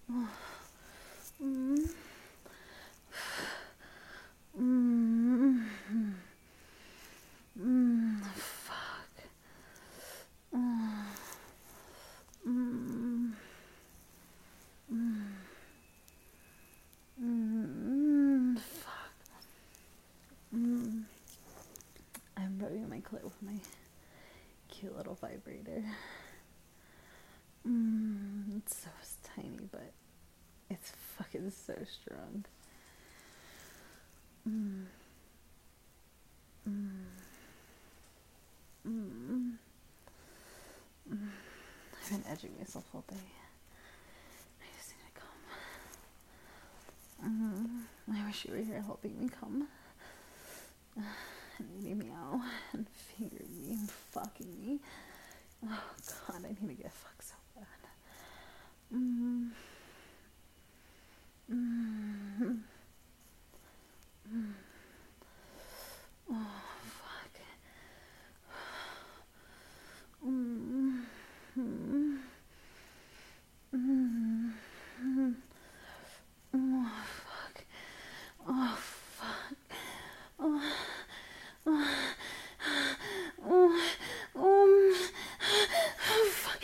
Mm. Mm. Fuck. Mm. Mm. Fuck. I'm rubbing my clit with my cute little vibrator. It's so tiny, but it's fucking so strong. I've been edging myself all day. I just need to come. I wish you were here helping me come. And eating me out and fingering me and fucking me. Oh god, I need to get fucked so bad. Oh fuck. Oh fuck. Oh fuck. Oh. Oh. Fuck.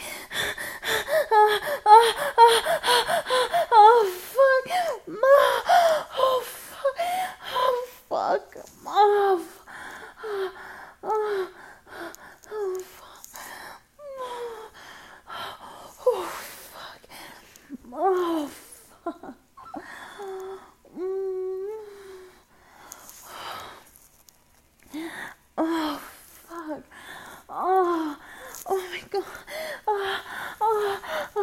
Oh fuck. Oh fuck. Oh fuck. Oh fuck. Oh fuck. Oh fuck. Oh. Oh my god. Oh. Oh.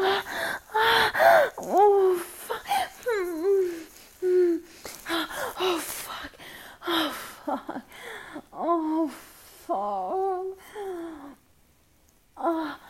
Oh fuck. Oh fuck. Oh fuck. Oh fuck. Oh.